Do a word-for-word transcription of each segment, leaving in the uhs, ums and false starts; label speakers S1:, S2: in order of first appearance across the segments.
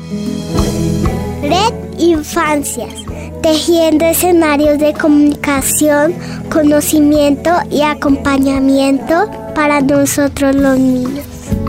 S1: Red Infancias, tejiendo escenarios de comunicación, conocimiento y acompañamiento para nosotros los niños.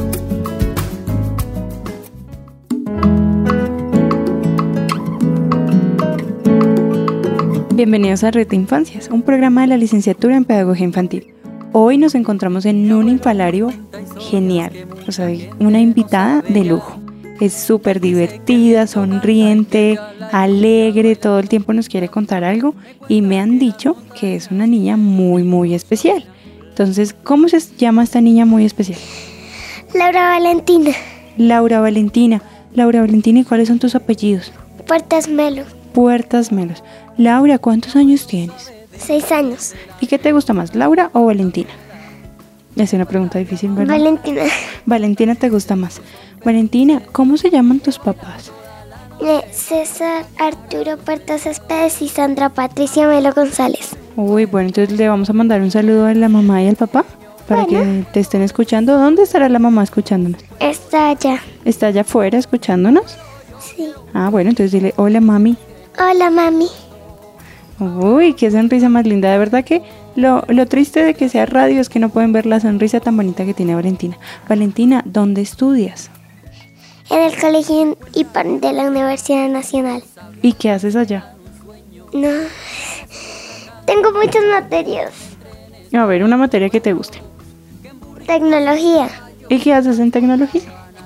S2: Bienvenidos a Red Infancias, un programa de la licenciatura en Pedagogía Infantil. Hoy nos encontramos en un infalario genial, o sea, una invitada de lujo. Es súper divertida, sonriente, alegre, todo el tiempo nos quiere contar algo y me han dicho que es una niña muy, muy especial. Entonces, ¿cómo se llama esta niña muy especial?
S1: Laura Valentina.
S2: Laura Valentina. Laura Valentina, ¿y cuáles son tus apellidos?
S1: Puertas Melo.
S2: Puertas Melos. Laura, ¿cuántos años tienes?
S1: Seis años.
S2: ¿Y qué te gusta más, Laura o Valentina? Es una pregunta difícil, ¿verdad?
S1: Valentina.
S2: Valentina te gusta más. Valentina, ¿cómo se llaman tus papás?
S1: Eh, César Arturo Puertas Céspedes y Sandra Patricia Melo González.
S2: Uy, bueno, entonces le vamos a mandar un saludo a la mamá y al papá para bueno. que te estén escuchando. ¿Dónde estará la mamá escuchándonos?
S1: Está allá.
S2: ¿Está allá afuera escuchándonos?
S1: Sí.
S2: Ah, bueno, entonces dile, hola mami.
S1: Hola mami.
S2: Uy, qué sonrisa más linda. De verdad que lo, lo triste de que sea radio es que no pueden ver la sonrisa tan bonita que tiene Valentina. Valentina, ¿dónde estudias?
S1: En el colegio I P A R de la Universidad Nacional.
S2: ¿Y qué haces allá?
S1: No, tengo muchas materias.
S2: A ver, una materia que te guste.
S1: Tecnología.
S2: ¿Y qué haces en tecnología?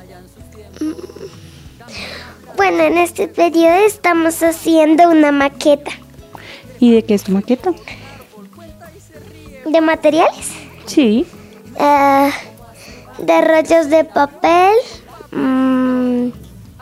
S1: Bueno, en este periodo estamos haciendo una maqueta.
S2: ¿Y de qué es tu maqueta?
S1: ¿De materiales?
S2: Sí.
S1: Uh, de rollos de papel, mmm,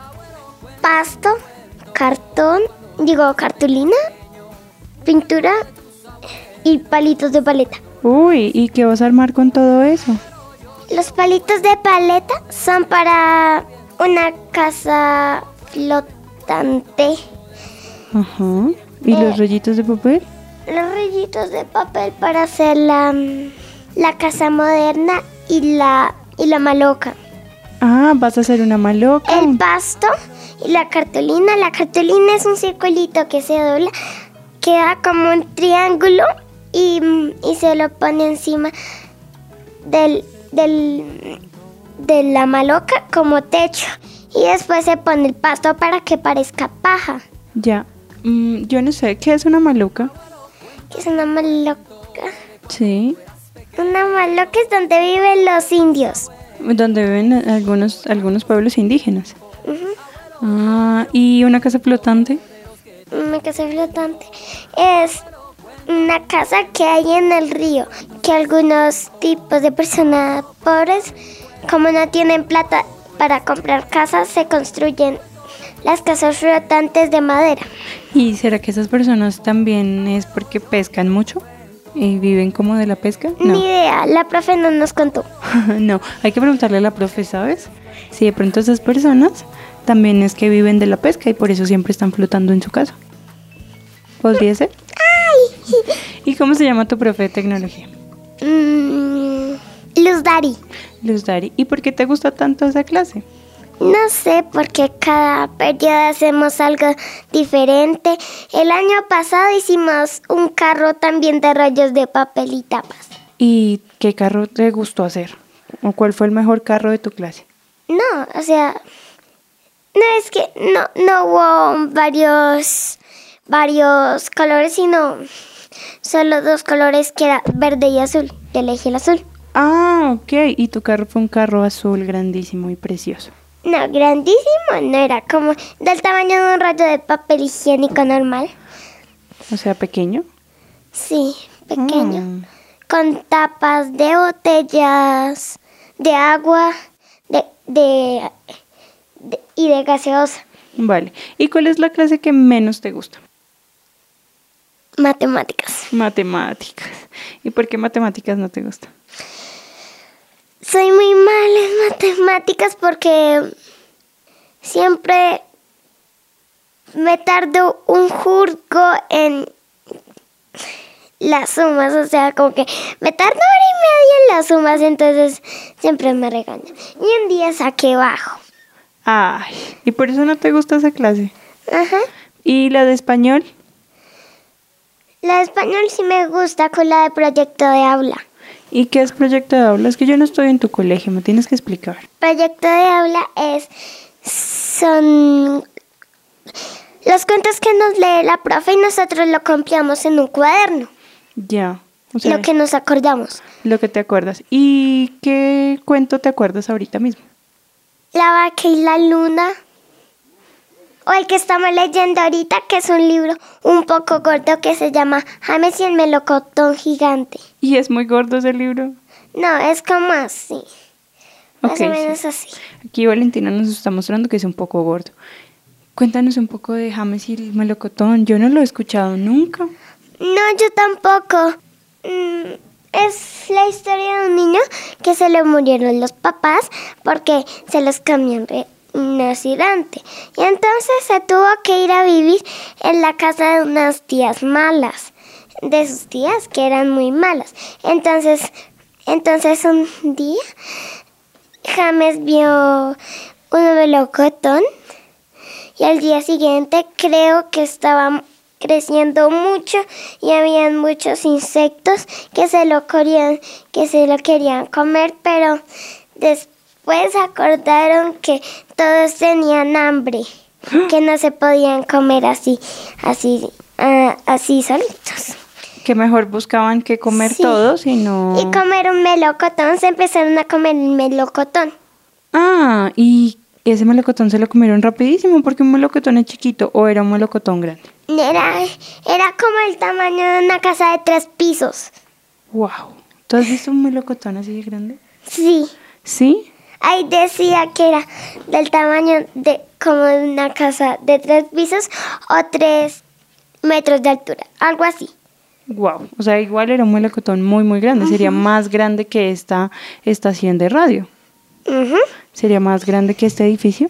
S1: pasto, cartón, digo cartulina, pintura y palitos de paleta.
S2: Uy, ¿y qué vas a armar con todo eso?
S1: Los palitos de paleta son para una casa flotante.
S2: Ajá. ¿Y eh, los rollitos de papel?
S1: Los rollitos de papel para hacer la, la casa moderna y la, y la maloca.
S2: Ah, vas a hacer una maloca.
S1: El pasto y la cartulina. La cartulina es un circulito que se dobla, queda como un triángulo y, y se lo pone encima del, del, de la maloca como techo. Y después se pone el pasto para que parezca paja.
S2: Ya. Mm, yo no sé, ¿qué es una maloca?
S1: ¿Qué es una maloca?
S2: Sí.
S1: Una maloca es donde viven los indios.
S2: Donde viven algunos, algunos pueblos indígenas.
S1: Uh-huh.
S2: Ah, ¿y una casa flotante?
S1: Una casa flotante es una casa que hay en el río, que algunos tipos de personas pobres, como no tienen plata para comprar casas, se construyen las casas flotantes de madera.
S2: ¿Y será que esas personas también es porque pescan mucho y viven como de la pesca? No.
S1: Ni idea, la profe no nos contó.
S2: No, hay que preguntarle a la profe, ¿sabes? Si de pronto esas personas también es que viven de la pesca y por eso siempre están flotando en su casa. ¿Podría ser?
S1: ¡Ay!
S2: ¿Y cómo se llama tu profe de tecnología?
S1: Mm, Luz Dari.
S2: Luz Dari. ¿Y por qué te gusta tanto esa clase?
S1: No sé, porque cada periodo hacemos algo diferente. El año pasado hicimos un carro también de rollos de papel y tapas.
S2: ¿Y qué carro te gustó hacer? ¿O cuál fue el mejor carro de tu clase?
S1: No, o sea, no es que no, no hubo varios, varios colores, sino solo dos colores que era verde y azul. Yo elegí el azul.
S2: Ah, ok. Y tu carro fue un carro azul grandísimo y precioso.
S1: No, grandísimo no era, como del tamaño de un rollo de papel higiénico normal.
S2: O sea, pequeño.
S1: Sí, pequeño.
S2: Mm.
S1: Con tapas de botellas, de agua de, de, de, y de gaseosa.
S2: Vale. ¿Y cuál es la clase que menos te gusta?
S1: Matemáticas.
S2: Matemáticas. ¿Y por qué matemáticas no te gusta?
S1: Soy muy mala en matemáticas porque siempre me tardo un jurgo en las sumas, o sea, como que me tardo hora y media en las sumas, entonces siempre me regañan. Y un día saqué bajo.
S2: Ay, ¿y por eso no te gusta esa clase?
S1: Ajá.
S2: ¿Y la de español?
S1: La de español sí me gusta con la de proyecto de aula.
S2: ¿Y qué es proyecto de aula? Es que yo no estoy en tu colegio, me tienes que explicar.
S1: Proyecto de aula es... son los cuentos que nos lee la profe y nosotros lo copiamos en un cuaderno.
S2: Ya. O sea,
S1: lo que nos acordamos.
S2: Lo que te acuerdas. ¿Y qué cuento te acuerdas ahorita mismo?
S1: La vaca y la luna. O el que estamos leyendo ahorita, que es un libro un poco gordo que se llama James y el melocotón gigante.
S2: ¿Y es muy gordo ese libro?
S1: No, es como así. Más
S2: Okay,
S1: o menos
S2: sí.
S1: así.
S2: Aquí Valentina nos está mostrando que es un poco gordo. Cuéntanos un poco de James y el melocotón. Yo no lo he escuchado nunca.
S1: No, yo tampoco. Mm, es la historia de un niño que se le murieron los papás porque se los cambió un accidente. Y entonces se tuvo que ir a vivir en la casa de unas tías malas. De sus tías que eran muy malas. Entonces, entonces un día James vio un melocotón y al día siguiente creo que estaba creciendo mucho y habían muchos insectos que se lo querían, que se lo querían comer, pero después acordaron que todos tenían hambre, que no se podían comer así, así, uh, así solitos.
S2: Que mejor buscaban que comer
S1: Sí.
S2: todos y no...
S1: Y comer un melocotón, se empezaron a comer el melocotón.
S2: Ah, y ese melocotón se lo comieron rapidísimo porque un melocotón es chiquito o era un melocotón grande.
S1: Era, era como el tamaño de una casa de tres pisos.
S2: Wow. ¿Tú has visto un melocotón así de grande?
S1: Sí,
S2: ¿Sí?
S1: ahí decía que era del tamaño de como de una casa de tres pisos o tres metros de altura, algo así.
S2: Wow. O sea, igual era un melocotón muy, muy grande. Uh-huh. Sería más grande que esta estación de radio.
S1: Uh-huh.
S2: ¿Sería más grande que este edificio?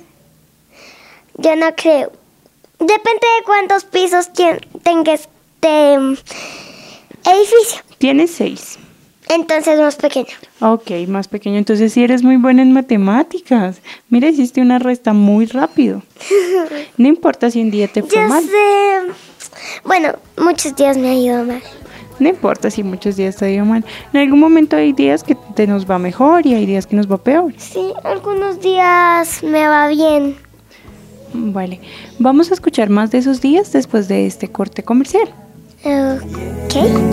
S1: Yo no creo. Depende de cuántos pisos tenga este um, edificio.
S2: Tiene seis.
S1: Entonces más pequeño.
S2: Ok, más pequeño. Entonces sí eres muy buena en matemáticas. Mira, hiciste una resta muy rápido. No importa si un día te fue
S1: Yo
S2: mal.
S1: sé. Bueno, muchos días me ha ido mal.
S2: No importa si muchos días te ha ido mal. En algún momento hay días que te nos va mejor y hay días que nos va peor.
S1: Sí, algunos días me va bien.
S2: Vale, vamos a escuchar más de esos días después de este corte comercial.
S1: Ok.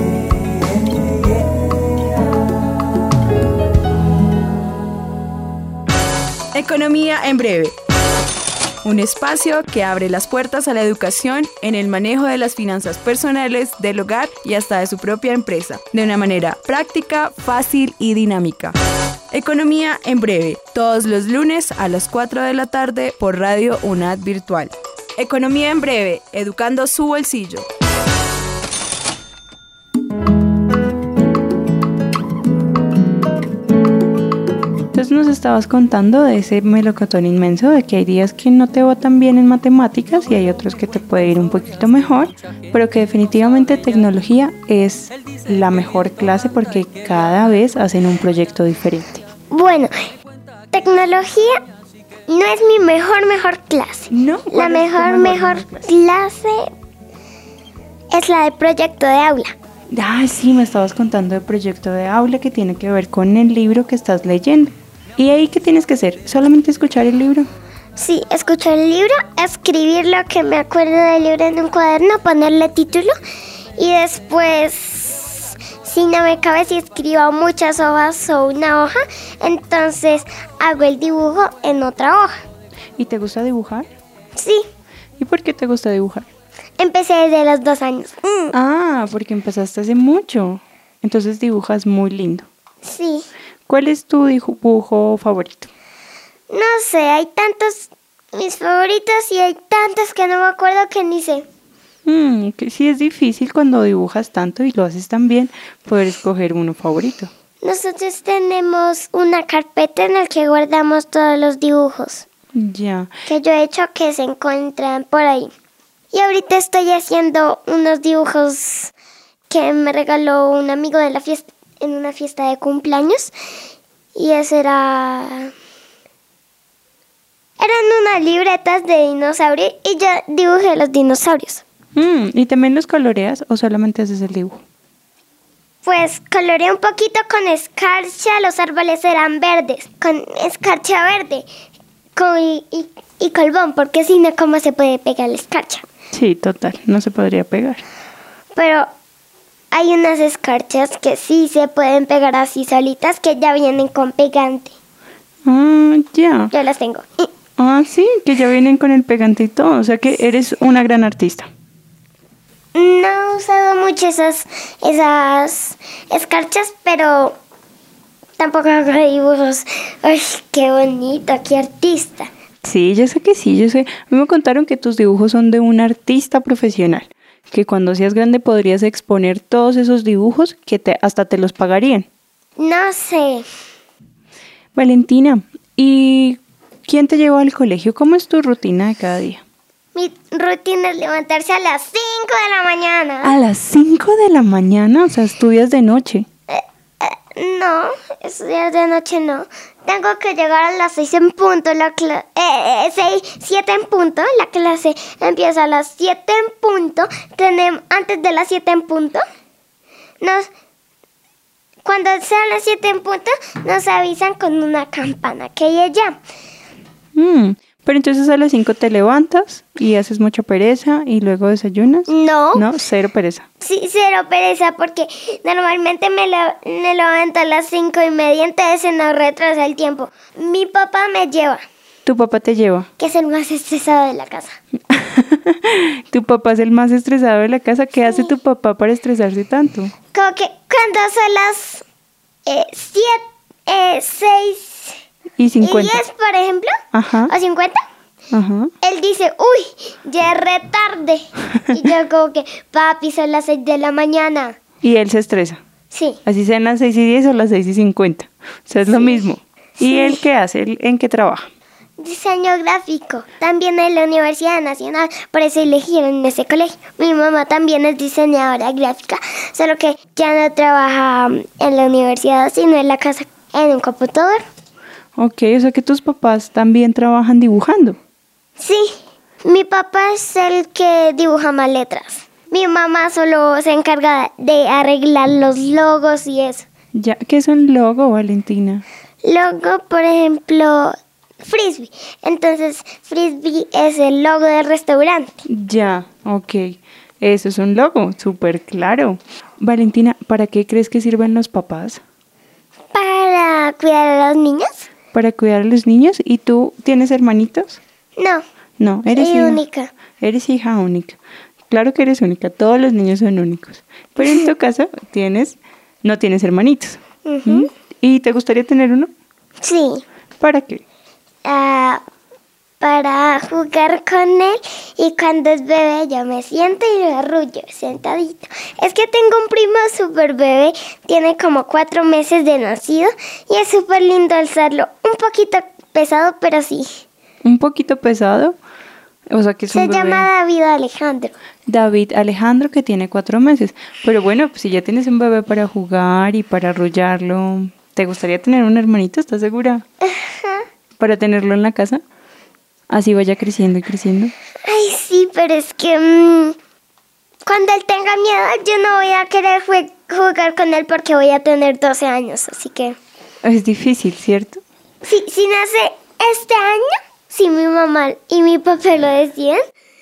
S3: Economía en breve. Un espacio que abre las puertas a la educación en el manejo de las finanzas personales, del hogar y hasta de su propia empresa, de una manera práctica, fácil y dinámica. Economía en breve, todos los lunes a las cuatro de la tarde por Radio UNAD Virtual. Economía en breve, educando su bolsillo.
S2: Entonces nos estabas contando de ese melocotón inmenso, de que hay días que no te va tan bien en matemáticas y hay otros que te puede ir un poquito mejor, pero que definitivamente tecnología es la mejor clase porque cada vez hacen un proyecto diferente.
S1: Bueno, tecnología no es mi mejor, mejor clase.
S2: No,
S1: la mejor, mejor, mejor clase? clase es la de proyecto de aula.
S2: Ah, sí, me estabas contando de proyecto de aula que tiene que ver con el libro que estás leyendo. ¿Y ahí qué tienes que hacer? ¿Solamente escuchar el libro?
S1: Sí, escuchar el libro, escribir lo que me acuerdo del libro en un cuaderno, ponerle título y después, si no me cabe, si escribo muchas hojas o una hoja, entonces hago el dibujo en otra hoja.
S2: ¿Y te gusta dibujar?
S1: Sí.
S2: ¿Y por qué te gusta dibujar?
S1: Empecé desde los dos años.
S2: Mm. Ah, porque empezaste hace mucho. Entonces dibujas muy lindo.
S1: Sí.
S2: ¿Cuál es tu dibujo favorito?
S1: No sé, hay tantos mis favoritos y hay tantos que no me acuerdo que ni sé.
S2: Mm, que sí es difícil cuando dibujas tanto y lo haces tan bien poder escoger uno favorito.
S1: Nosotros tenemos una carpeta en la que guardamos todos los dibujos.
S2: Ya.
S1: Que yo he hecho que se encuentran por ahí. Y ahorita estoy haciendo unos dibujos que me regaló un amigo de la fiesta, en una fiesta de cumpleaños. Y ese era... Eran unas libretas de dinosaurios y yo dibujé los dinosaurios.
S2: Mm, ¿y también los coloreas o solamente haces el dibujo?
S1: Pues coloreé un poquito con escarcha, los árboles eran verdes, con escarcha verde con, y, y, y colbón, porque si no, ¿cómo se puede pegar la escarcha?
S2: Sí, total, no se podría pegar.
S1: Pero hay unas escarchas que sí se pueden pegar así solitas, que ya vienen con pegante.
S2: Ah, ya.
S1: Yo las tengo.
S2: Ah, sí, que ya vienen con el pegante y todo, o sea que eres una gran artista.
S1: No he usado mucho esas, esas escarchas, pero tampoco hago dibujos. ¡Ay, qué bonito, qué artista!
S2: Sí, yo sé que sí, yo sé. A mí me contaron que tus dibujos son de un artista profesional, que cuando seas grande podrías exponer todos esos dibujos que te, hasta te los pagarían.
S1: No sé.
S2: Valentina, ¿y quién te llevó al colegio? ¿Cómo es tu rutina de cada día?
S1: Mi rutina es levantarse a las cinco de la mañana.
S2: ¿A las cinco de la mañana? O sea, estudias de noche.
S1: Eh, eh, no, estudiar de noche no. Tengo que llegar a las seis en punto, la clase, eh, seis, siete en punto, la clase empieza a las siete en punto, tenemos, antes de las siete en punto, nos, cuando sean las siete en punto, nos avisan con una campana que ya ya.
S2: Mm, pero entonces a las cinco te levantas y haces mucha pereza y luego desayunas.
S1: No.
S2: No, cero pereza.
S1: Sí, cero pereza, porque normalmente me, lo, me levanto a las cinco y media, entonces se nos retrasa el tiempo. Mi papá me lleva.
S2: ¿Tu papá te lleva?
S1: Que es el más estresado de la casa.
S2: ¿Tu papá es el más estresado de la casa? ¿Qué sí. hace tu papá para estresarse tanto?
S1: Como que cuando son las eh, siete, eh, seis
S2: y cincuenta.
S1: Y diez, por ejemplo,
S2: Ajá.
S1: o cincuenta,
S2: Ajá.
S1: él dice, uy, ya es re tarde. Y yo como que, papi, son las seis de la mañana.
S2: Y él se estresa.
S1: Sí.
S2: Así sean las seis y diez o las seis y cincuenta. O sea, es sí. lo mismo. ¿Y sí. él qué hace? ¿Él en qué trabaja?
S1: Diseño gráfico. También en la Universidad Nacional. Por eso eligieron en ese colegio. Mi mamá también es diseñadora gráfica. Solo que ya no trabaja en la universidad, sino en la casa, en un computador.
S2: Ok, o sea que tus papás también trabajan dibujando.
S1: Sí, mi papá es el que dibuja más letras. Mi mamá solo se encarga de arreglar los logos y eso.
S2: Ya, ¿qué es un logo, Valentina?
S1: Logo, por ejemplo, Frisbee. Entonces, Frisbee es el logo del restaurante.
S2: Ya, ok. Eso es un logo, súper claro. Valentina, ¿para qué crees que sirven los papás?
S1: Para cuidar a los niños.
S2: Para cuidar a los niños. ¿Y tú tienes hermanitos?
S1: No.
S2: No, eres
S1: soy
S2: hija
S1: única.
S2: Eres hija única. Claro que eres única, todos los niños son únicos. Pero en tu caso tienes, no tienes hermanitos.
S1: Uh-huh.
S2: ¿Mm? ¿Y te gustaría tener uno?
S1: Sí.
S2: ¿Para qué?
S1: Uh, para jugar con él, y cuando es bebé yo me siento y lo arrullo sentadito. Es que tengo un primo súper bebé, tiene como cuatro meses de nacido y es súper lindo alzarlo. Un poquito pesado, pero sí.
S2: ¿Un poquito pesado? O sea que es
S1: Se
S2: un bebé.
S1: llama David Alejandro.
S2: David Alejandro, que tiene cuatro meses. Pero bueno, pues si ya tienes un bebé para jugar y para arrullarlo, ¿te gustaría tener un hermanito? ¿Estás segura?
S1: Ajá.
S2: ¿Para tenerlo en la casa? Así vaya creciendo y creciendo.
S1: Ay, sí, pero es que mmm, cuando él tenga mi edad, yo no voy a querer jue- jugar con él porque voy a tener doce años, así que...
S2: Es difícil, ¿cierto?
S1: Si, si nace este año, si mi mamá y mi papá lo decían,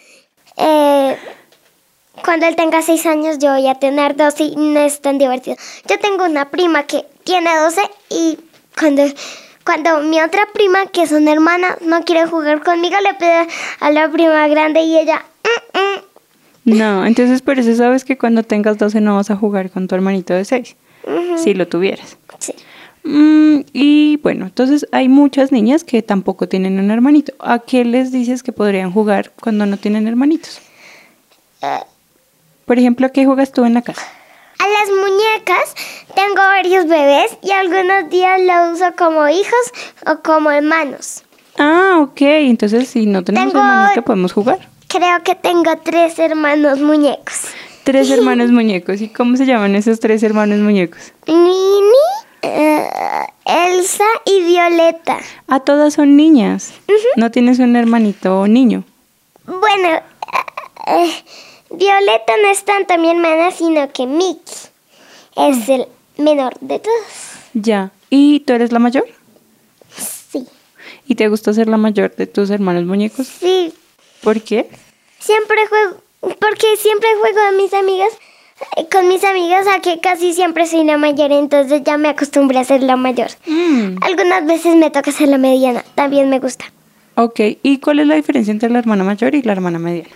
S1: eh, cuando él tenga seis años yo voy a tener doce y no es tan divertido. Yo tengo una prima que tiene doce y cuando... Cuando mi otra prima, que es una hermana, no quiere jugar conmigo, le pide a la prima grande y ella... Mm,
S2: mm. No, entonces por eso sabes que cuando tengas doce no vas a jugar con tu hermanito de seis, uh-huh. si lo tuvieras.
S1: Sí.
S2: Mm, y bueno, entonces hay muchas niñas que tampoco tienen un hermanito. ¿A qué les dices que podrían jugar cuando no tienen hermanitos?
S1: Uh,
S2: por ejemplo, ¿a qué juegas tú en la casa?
S1: A las muñecas. Tengo varios bebés y algunos días lo uso como hijos o como hermanos.
S2: Ah, ok. Entonces, si no tenemos
S1: tengo,
S2: hermanito, podemos jugar.
S1: Creo que tengo tres hermanos muñecos.
S2: Tres hermanos muñecos. ¿Y cómo se llaman esos tres hermanos muñecos?
S1: Mini, eh, Elsa y Violeta.
S2: Ah, todas son niñas. Uh-huh. ¿No tienes un hermanito niño?
S1: Bueno, eh, eh, Violeta no es tanto mi hermana, sino que Mickey es el menor de todos.
S2: Ya. ¿Y tú eres la mayor?
S1: Sí.
S2: ¿Y te gusta ser la mayor de tus hermanos muñecos?
S1: Sí.
S2: ¿Por qué?
S1: Siempre juego, porque siempre juego a mis amigas, con mis amigas, a que casi siempre soy la mayor, entonces ya me acostumbré a ser la mayor. Mm. Algunas veces me toca ser la mediana, también me gusta.
S2: Ok, ¿y cuál es la diferencia entre la hermana mayor y la hermana mediana?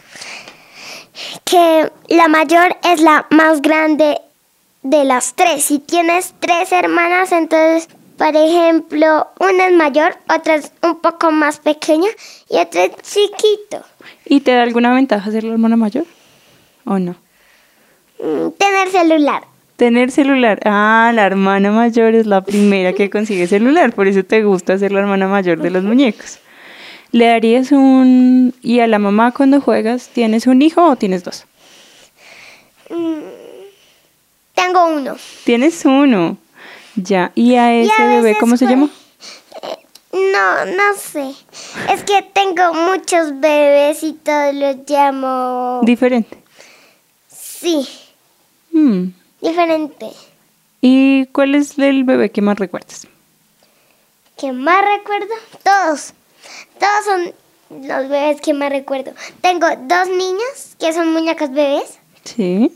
S1: Que la mayor es la más grande de las tres. Si tienes tres hermanas, entonces, por ejemplo, una es mayor, otra es un poco más pequeña y otra es chiquito.
S2: ¿Y te da alguna ventaja ser la hermana mayor o no?
S1: Mm, tener celular.
S2: Tener celular. Ah, la hermana mayor es la primera que consigue celular, por eso te gusta ser la hermana mayor de los muñecos. ¿Le darías un... ¿Y a la mamá cuando juegas, tienes un hijo o tienes dos?
S1: Mm, tengo uno.
S2: ¿Tienes uno? Ya. ¿Y a ese
S1: y a
S2: bebé cómo se llama?
S1: Eh, no, no sé. Es que tengo muchos bebés y todos los llamo...
S2: ¿Diferente?
S1: Sí.
S2: Hmm.
S1: Diferente.
S2: ¿Y cuál es el bebé que más recuerdas?
S1: ¿Qué más recuerdo? Todos. Todos son los bebés que más recuerdo. Tengo dos niñas que son muñecas bebés.
S2: Sí.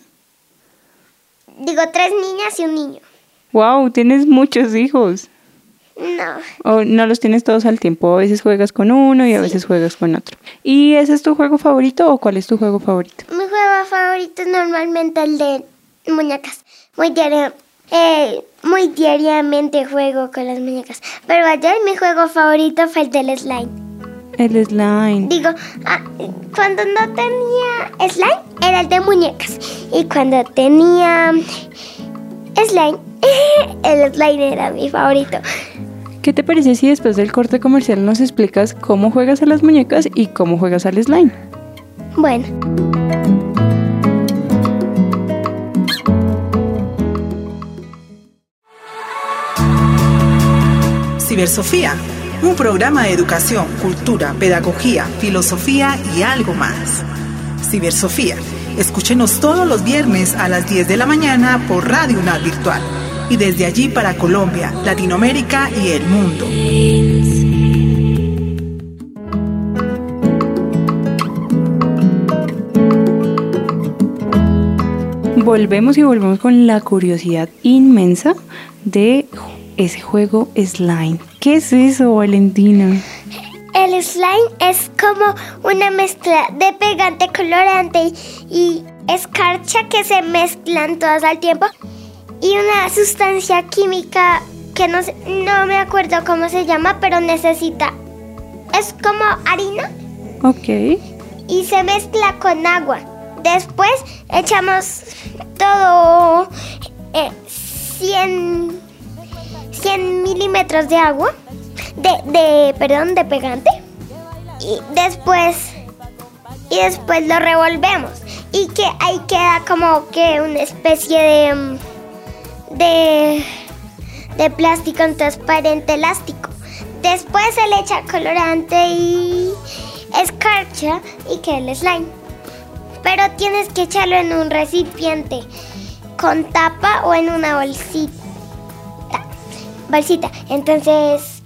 S1: Digo, tres niñas y un niño.
S2: Wow, tienes muchos hijos.
S1: No.
S2: ¿O no los tienes todos al tiempo? A veces juegas con uno y a sí. veces juegas con otro. ¿Y ese es tu juego favorito o cuál es tu juego favorito?
S1: Mi juego favorito es normalmente el de muñecas. Muy diario. Eh, muy diariamente juego con las muñecas. Pero ayer mi juego favorito fue el del slime.
S2: El slime.
S1: Digo, ah, cuando no tenía slime, era el de muñecas. Y cuando tenía slime, el slime era mi favorito.
S2: ¿Qué te parece si después del corte comercial nos explicas cómo juegas a las muñecas y cómo juegas al slime?
S1: Bueno.
S4: Cibersofía, un programa de educación, cultura, pedagogía, filosofía y algo más. Cibersofía, escúchenos todos los viernes a las diez de la mañana por Radio UNAD Virtual y desde allí para Colombia, Latinoamérica y el mundo.
S2: Volvemos y volvemos con la curiosidad inmensa de ese juego slime. ¿Qué es eso, Valentina?
S1: El slime es como una mezcla de pegante, colorante y escarcha que se mezclan todas al tiempo y una sustancia química que no, sé, no me acuerdo cómo se llama, pero necesita, es como harina.
S2: Ok.
S1: Y se mezcla con agua. Después echamos todo eh, cien, cien milímetros de agua, de, de, perdón, de pegante. Y después, y después lo revolvemos. Y que ahí queda como que una especie de, de, de plástico transparente elástico. Después se le echa colorante y escarcha y queda el slime. Pero tienes que echarlo en un recipiente con tapa o en una bolsita. Bolsita. Entonces,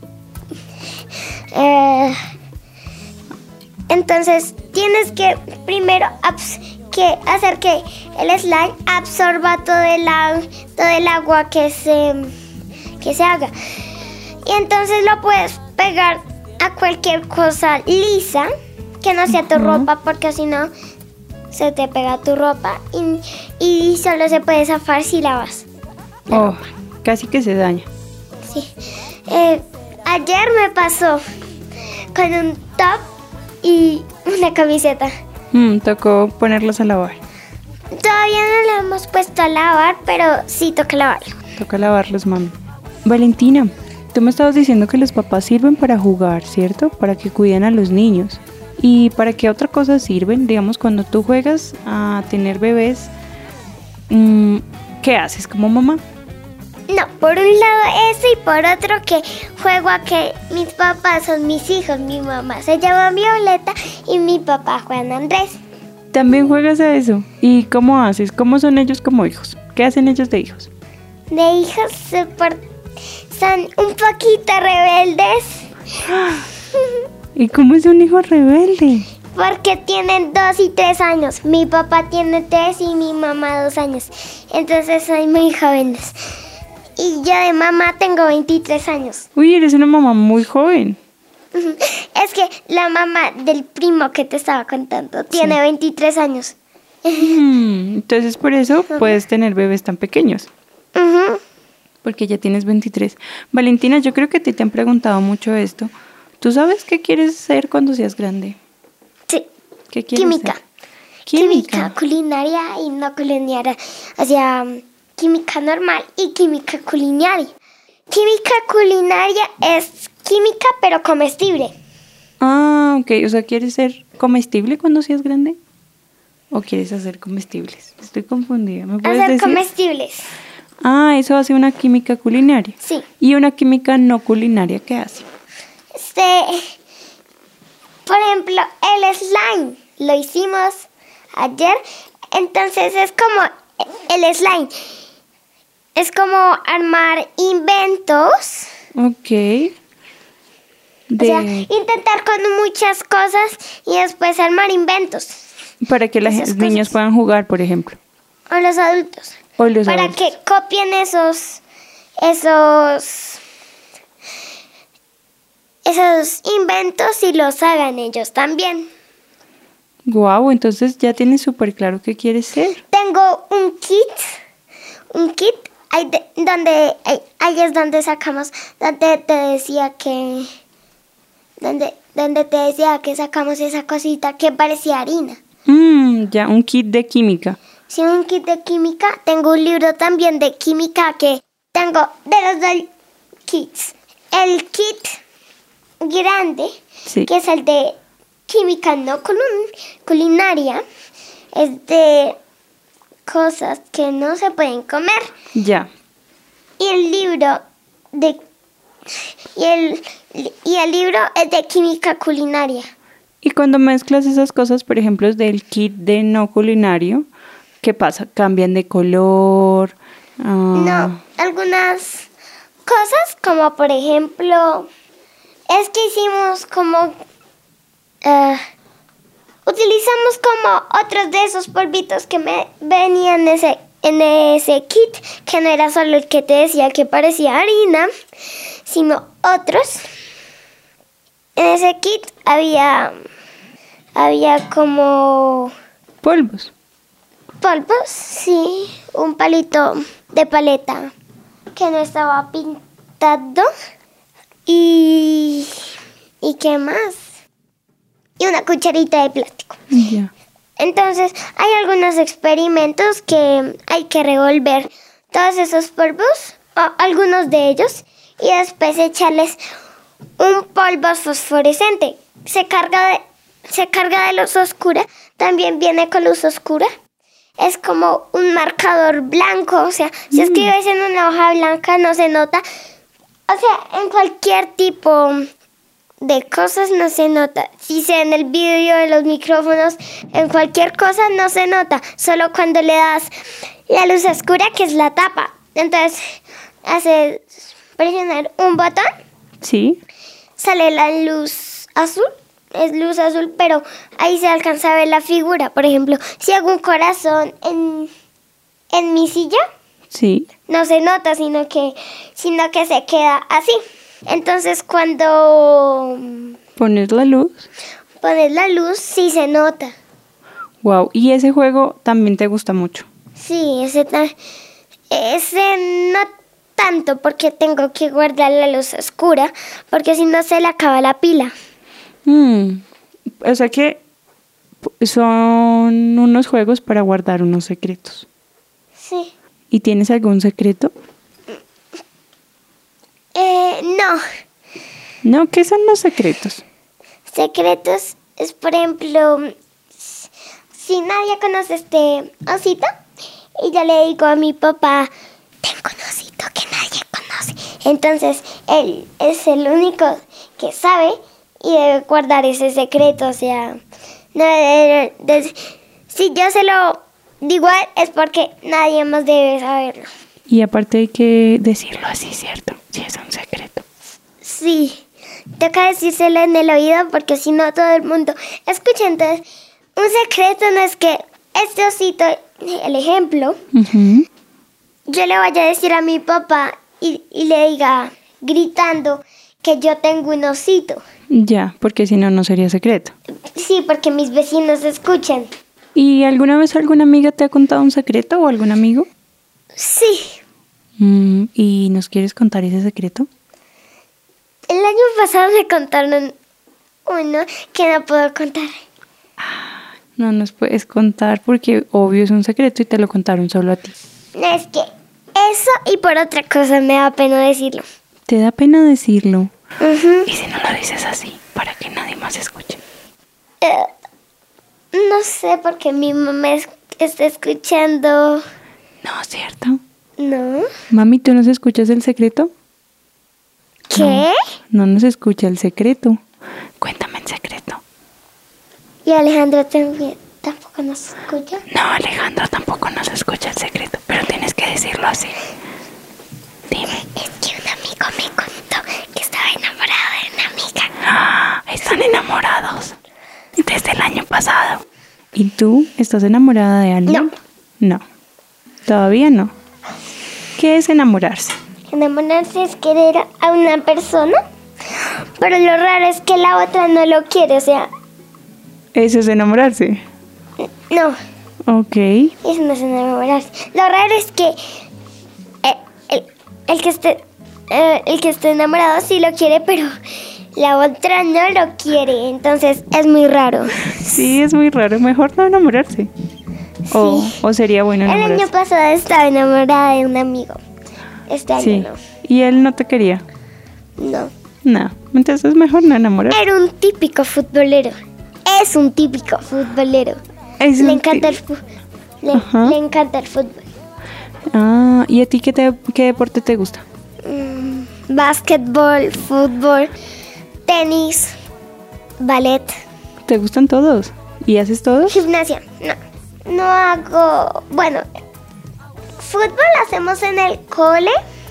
S1: eh, entonces tienes que primero abs- que hacer que el slime absorba todo el, ag- todo el agua que se, que se haga. Y entonces lo puedes pegar a cualquier cosa lisa que no sea tu uh-huh. ropa, porque si no se te pega tu ropa y, y solo se puede zafar si lavas.
S2: Oh, casi que se daña.
S1: Sí. Eh, ayer me pasó con un top y una camiseta.
S2: Mm, tocó ponerlos a lavar.
S1: Todavía no lo hemos puesto a lavar, pero sí toca lavarlo.
S2: Toca lavarlos, mami. Valentina, tú me estabas diciendo que los papás sirven para jugar, ¿cierto? Para que cuiden a los niños. ¿Y para qué otra cosa sirven? Digamos, cuando tú juegas a tener bebés, ¿qué haces como mamá?
S1: No, por un lado eso y por otro que juego a que mis papás son mis hijos. Mi mamá se llama Violeta y mi papá Juan Andrés.
S2: ¿También juegas a eso? ¿Y cómo haces? ¿Cómo son ellos como hijos? ¿Qué hacen ellos de hijos?
S1: De hijos se por- son un poquito rebeldes.
S2: ¿Y cómo es un hijo rebelde?
S1: Porque tienen dos y tres años. Mi papá tiene tres y mi mamá dos años. Entonces soy muy jóvenes. Y yo de mamá tengo veintitrés años.
S2: Uy, eres una mamá muy joven.
S1: Es que la mamá del primo que te estaba contando tiene
S2: Sí.
S1: veintitrés años.
S2: Mm, entonces por eso puedes tener bebés tan pequeños.
S1: Ujú.
S2: Porque ya tienes veintitrés. Valentina, yo creo que a ti te han preguntado mucho esto. ¿Tú sabes qué quieres ser cuando seas grande?
S1: Sí.
S2: ¿Qué quieres
S1: Química.
S2: ser?
S1: Química culinaria y no culinaria. O sea, mm, química normal y química culinaria. Química culinaria es química pero comestible.
S2: Ah, ok. O sea, ¿quieres ser comestible cuando seas grande? ¿O quieres hacer comestibles? Estoy confundida. ¿Me puedes
S1: Hacer
S2: decir?
S1: comestibles.
S2: Ah, eso hace una química culinaria.
S1: Sí.
S2: ¿Y una química no culinaria qué hace?
S1: Este, por ejemplo, el slime lo hicimos ayer. Entonces es como el slime. Es como armar inventos.
S2: Ok.
S1: O sea,
S2: De,
S1: intentar con muchas cosas y después armar inventos.
S2: para que los
S1: esas
S2: niños
S1: cosas.
S2: puedan jugar, por ejemplo.
S1: O los adultos.
S2: O los
S1: Para
S2: adultos.
S1: que copien esos, esos, esos inventos y los hagan ellos también.
S2: Guau, entonces ya tienes súper claro qué quieres ser.
S1: Tengo un kit, un kit ahí de- donde ahí, ahí es donde sacamos, donde te decía que, donde, donde te decía que sacamos esa cosita que parecía harina.
S2: Mm, ya, un kit de química.
S1: Sí, un kit de química. Tengo un libro también de química que tengo de los dos kits. El kit grande,
S2: Sí.
S1: que es el de química no culin- culinaria, es de cosas que no se pueden comer.
S2: Ya.
S1: Y el libro de y el y el libro es de química culinaria.
S2: Y cuando mezclas esas cosas, por ejemplo, del kit de no culinario, ¿qué pasa? ¿Cambian de color? Ah,
S1: No, algunas cosas como por ejemplo, es que hicimos como, eh, utilizamos como otros de esos polvitos que me venían en ese, en ese kit, que no era solo el que te decía que parecía harina, sino otros. En ese kit había, había como
S2: polvos.
S1: polvos, sí, un palito de paleta que no estaba pintado y y qué más y una cucharita de plástico.
S2: Ya.
S1: Entonces hay algunos experimentos que hay que revolver todos esos polvos, o algunos de ellos, y después echarles un polvo fosforescente. Se carga de se carga de luz oscura, también viene con luz oscura. Es como un marcador blanco, o sea, si escribes en una hoja blanca no se nota. O sea, en cualquier tipo de cosas no se nota. Si sea en el vídeo, en los micrófonos, en cualquier cosa no se nota. Solo cuando le das la luz oscura, que es la tapa. Entonces, haces presionar un botón,
S2: Sí.
S1: sale la luz azul. Es luz azul, pero ahí se alcanza a ver la figura. Por ejemplo, si hago un corazón en, en mi silla,
S2: Sí.
S1: no se nota, sino que, sino que se queda así. Entonces, cuando
S2: Pones la luz.
S1: pones la luz, sí se nota.
S2: Wow. Y ese juego también te gusta mucho.
S1: Sí, ese, ta- ese no tanto porque tengo que guardar la luz oscura, porque si no se le acaba la pila.
S2: Mm, O sea que p- son unos juegos para guardar unos secretos.
S1: Sí.
S2: ¿Y tienes algún secreto?
S1: Eh, no.
S2: No, ¿qué son los secretos?
S1: Secretos es, por ejemplo, si nadie conoce este osito, y yo le digo a mi papá, tengo un osito que nadie Entonces, él es el único que sabe y debe guardar ese secreto. O sea, no debe de- si yo se lo digo a él es porque nadie más debe saberlo.
S2: Y aparte hay que decirlo así, ¿cierto? Si es un secreto.
S1: Sí, toca decírselo en el oído porque si no todo el mundo escucha. Entonces, un secreto no es que este osito, el ejemplo,
S2: Ujú.
S1: yo le vaya a decir a mi papá y, y le diga gritando que yo tengo un osito.
S2: Ya, porque si no, no sería secreto.
S1: Sí, porque mis vecinos escuchan.
S2: ¿Y alguna vez alguna amiga te ha contado un secreto o algún amigo?
S1: Sí,
S2: Mm, ¿y nos quieres contar ese secreto?
S1: el año pasado me contaron uno que no puedo contar.
S2: No nos puedes contar porque obvio es un secreto y te lo contaron solo a ti.
S1: No, es que eso y por otra cosa me da pena decirlo.
S2: ¿Te da pena decirlo?
S1: Ujú.
S2: ¿Y si no lo dices así para que nadie más escuche?
S1: Eh, no sé por qué mi mamá es- está escuchando.
S2: No, ¿cierto?
S1: ¿No?
S2: Mami, ¿tú nos escuchas el secreto?
S1: ¿Qué?
S2: No nos escucha el secreto. Cuéntame el secreto.
S1: Y Alejandro también tampoco nos escucha.
S2: No, Alejandro tampoco nos escucha el secreto, pero tienes que decirlo así. Dime.
S1: Es que un amigo me contó que estaba enamorado de una amiga.
S2: ¡Ah! Están enamorados. Desde el año pasado. ¿Y tú estás enamorada de alguien? No. Todavía no. ¿Qué es enamorarse?
S1: Enamorarse es querer a una persona, pero lo raro es que la otra no lo quiere, o sea,
S2: Eso es enamorarse.
S1: no,
S2: Ok.
S1: eso no es enamorarse. Lo raro es que eh, el, el que esté eh, el que esté enamorado sí lo quiere, pero la otra no lo quiere, entonces es muy raro.
S2: Sí, es muy raro. Mejor no enamorarse. O,
S1: Sí.
S2: o sería bueno
S1: El
S2: enamorarse.
S1: año pasado estaba enamorada de un amigo. Este año
S2: Sí. ¿Y él no te quería?
S1: no.
S2: No. No. Entonces es mejor no enamorarse.
S1: Era un típico futbolero. Es un típico futbolero.
S2: Es
S1: le
S2: un
S1: encanta
S2: ti-
S1: el fu- le,
S2: Ajá.
S1: le encanta el fútbol.
S2: Ah, ¿y a ti qué, te, qué deporte te gusta?
S1: Mm, básquetbol, fútbol, tenis, ballet,
S2: ¿Te gustan todos? ¿Y haces todos?
S1: gimnasia. No, no hago. Bueno, fútbol hacemos en el cole.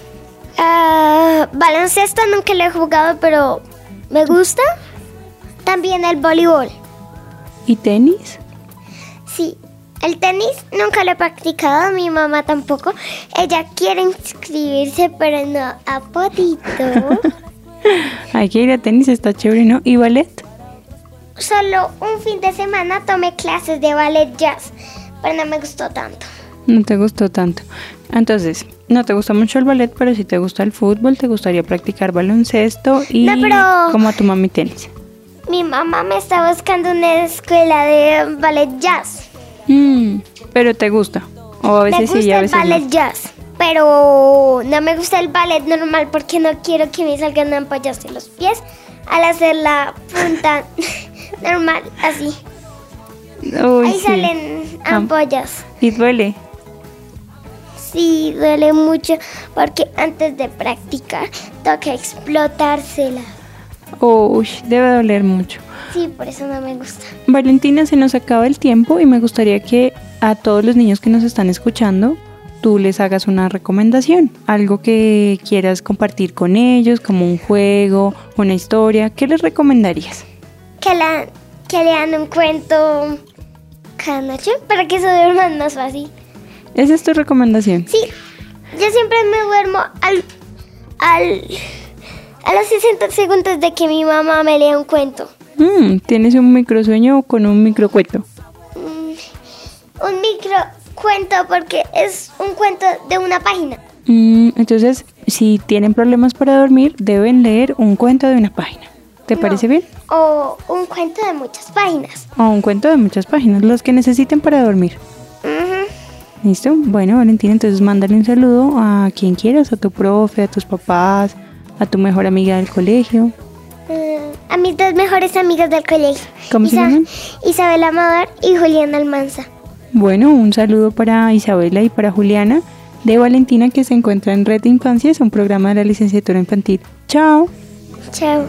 S1: Ah, baloncesto nunca lo he jugado, pero me gusta. También el voleibol.
S2: ¿Y tenis?
S1: Sí, el tenis nunca lo he practicado, mi mamá tampoco. Ella quiere inscribirse, pero no a potito.
S2: Hay que ir a tenis, está chévere, ¿no? ¿Y ballet?
S1: Solo un fin de semana tomé clases de ballet jazz, pero no me gustó tanto.
S2: No te gustó tanto. Entonces, no te gusta mucho el ballet, pero si te gusta el fútbol, te gustaría practicar baloncesto y
S1: No, pero-
S2: como a tu mami tenis.
S1: Mi mamá me está buscando una escuela de ballet jazz.
S2: Mm, pero te gusta. O a
S1: Me
S2: veces
S1: gusta
S2: sí y a
S1: el
S2: veces
S1: ballet
S2: no.
S1: jazz, pero no me gusta el ballet normal porque no quiero que me salgan ampollas en los pies al hacer la punta normal, así.
S2: Uy,
S1: Ahí
S2: sí.
S1: salen
S2: Am-
S1: ampollas.
S2: Y duele.
S1: Sí, duele mucho porque antes de practicar toca explotársela.
S2: Uy, debe doler mucho.
S1: Sí, por eso no me gusta.
S2: Valentina, se nos acaba el tiempo y me gustaría que a todos los niños que nos están escuchando, tú les hagas una recomendación, algo que quieras compartir con ellos, como un juego, una historia. ¿Qué les recomendarías?
S1: Que, la, que lean un cuento cada noche para que se duerman más fácil.
S2: ¿Esa es tu recomendación?
S1: Sí, yo siempre me duermo al, al, a los sesenta segundos de que mi mamá me lea un cuento.
S2: Mm, ¿tienes un microsueño con un microcuento?
S1: Mm, un micro cuento porque es un cuento de una página.
S2: Mm, entonces, si tienen problemas para dormir, deben leer un cuento de una página. ¿Te
S1: No,
S2: parece bien?
S1: O un cuento de muchas páginas.
S2: O un cuento de muchas páginas, los que necesiten para dormir.
S1: Ujú.
S2: ¿Listo? Bueno, Valentina, entonces mándale un saludo a quien quieras, a tu profe, a tus papás, a tu mejor amiga del colegio.
S1: Eh, a mis dos mejores amigas del colegio.
S2: ¿Cómo se llaman?
S1: Isabel Amador y Juliana Almanza.
S2: Bueno, un saludo para Isabela y para Juliana de Valentina, que se encuentra en Red de Infancias, un programa de la licenciatura infantil. Chao.
S1: Chao.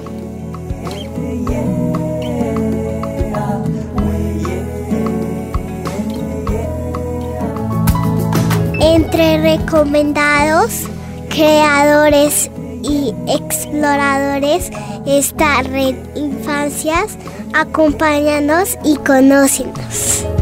S1: Entre recomendados, creadores y exploradores está Red Infancias. Acompáñanos y conócenos.